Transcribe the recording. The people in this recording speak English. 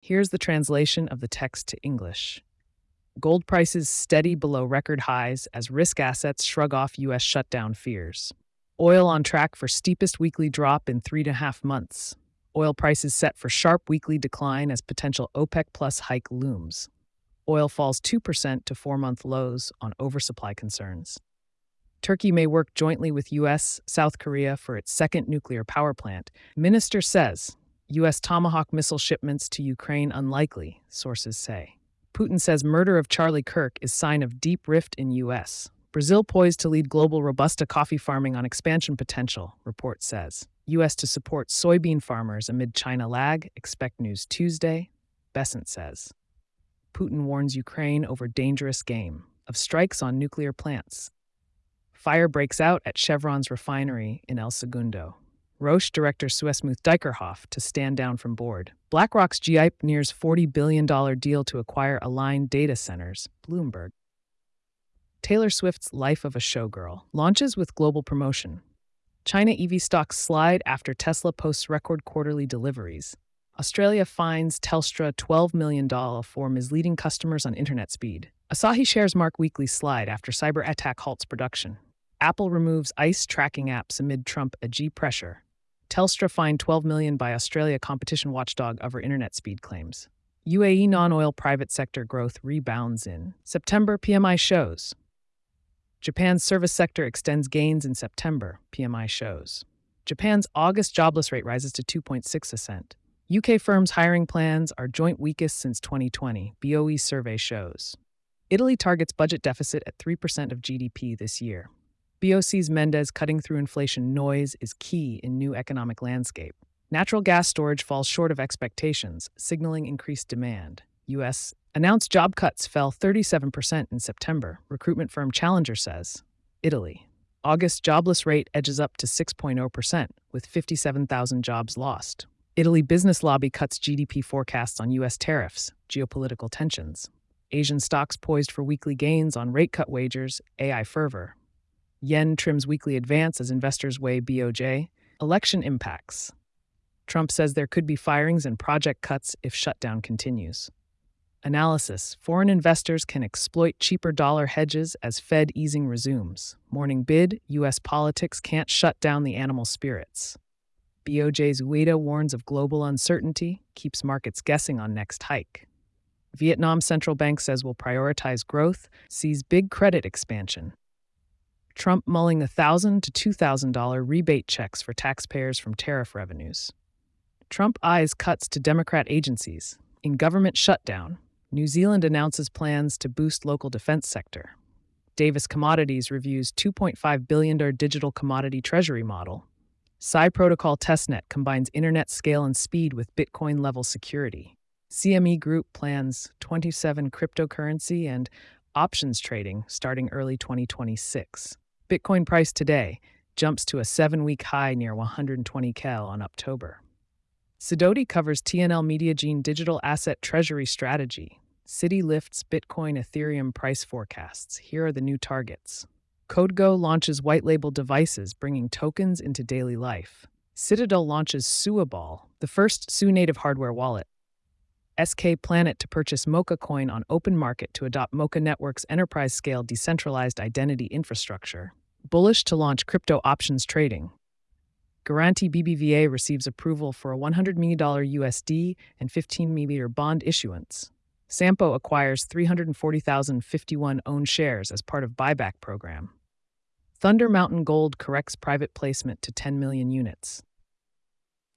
Here's the translation of the text to English. Gold prices steady below record highs as risk assets shrug off U.S. shutdown fears. Oil on track for steepest weekly drop in 3.5 months. Oil prices set for sharp weekly decline as potential OPEC Plus hike looms. Oil falls 2% to 4-month lows on oversupply concerns. Turkey may work jointly with U.S., South Korea for its second nuclear power plant. Minister says. U.S. Tomahawk missile shipments to Ukraine unlikely, sources say. Putin says murder of Charlie Kirk is sign of deep rift in U.S. Brazil poised to lead global Robusta coffee farming on expansion potential, report says. U.S. to support soybean farmers amid China lag, expect news Tuesday, Besant says. Putin warns Ukraine over dangerous game of strikes on nuclear plants. Fire breaks out at Chevron's refinery in El Segundo. Roche director Suesmuth Dykerhoff to stand down from board. BlackRock's GIPE nears $40 billion deal to acquire Aligned Data Centers, Bloomberg. Taylor Swift's Life of a Showgirl launches with global promotion. China EV stocks slide after Tesla posts record quarterly deliveries. Australia fines Telstra $12 million for misleading customers on internet speed. Asahi shares mark weekly slide after cyber attack halts production. Apple removes ICE tracking apps amid Trump AG pressure. Telstra fined $12 million by Australia competition watchdog over internet speed claims. UAE non-oil private sector growth rebounds in September, PMI shows. Japan's service sector extends gains in September, PMI shows. Japan's August jobless rate rises to 2.6%. UK firms' hiring plans are joint weakest since 2020, BOE survey shows. Italy targets budget deficit at 3% of GDP this year. BOC's Mendez cutting through inflation noise is key in new economic landscape. Natural gas storage falls short of expectations, signaling increased demand. U.S. announced job cuts fell 37% in September, recruitment firm Challenger says. Italy. August jobless rate edges up to 6.0%, with 57,000 jobs lost. Italy business lobby cuts GDP forecasts on U.S. tariffs, geopolitical tensions. Asian stocks poised for weekly gains on rate cut wagers, AI fervor. Yen trims weekly advance as investors weigh BOJ. Election impacts. Trump says there could be firings and project cuts if shutdown continues. Analysis. Foreign investors can exploit cheaper dollar hedges as Fed easing resumes. Morning bid. U.S. politics can't shut down the animal spirits. BOJ's Ueda warns of global uncertainty, keeps markets guessing on next hike. Vietnam Central Bank says will prioritize growth, sees big credit expansion. Trump mulling $1,000 to $2,000 rebate checks for taxpayers from tariff revenues. Trump eyes cuts to Democrat agencies. In government shutdown, New Zealand announces plans to boost local defense sector. Davis Commodities reviews $2.5 billion digital commodity treasury model. Psi Protocol testnet combines internet scale and speed with Bitcoin-level security. CME Group plans 27 cryptocurrency and options trading starting early 2026. Bitcoin price today jumps to a 7-week high near 120 kel on October. Sidoti covers TNL Mediagene digital asset treasury strategy. Citi lifts Bitcoin Ethereum price forecasts. Here are the new targets. CodeGo launches white-label devices bringing tokens into daily life. Citadel launches Suaball, the first Su-native hardware wallet. SK Planet to purchase Mocha Coin on open market to adopt Mocha Network's enterprise-scale decentralized identity infrastructure. Bullish to launch crypto options trading. Garanti BBVA receives approval for a $100 million USD and 15 million bond issuance. Sampo acquires 340,051 owned shares as part of buyback program. Thunder Mountain Gold corrects private placement to 10 million units.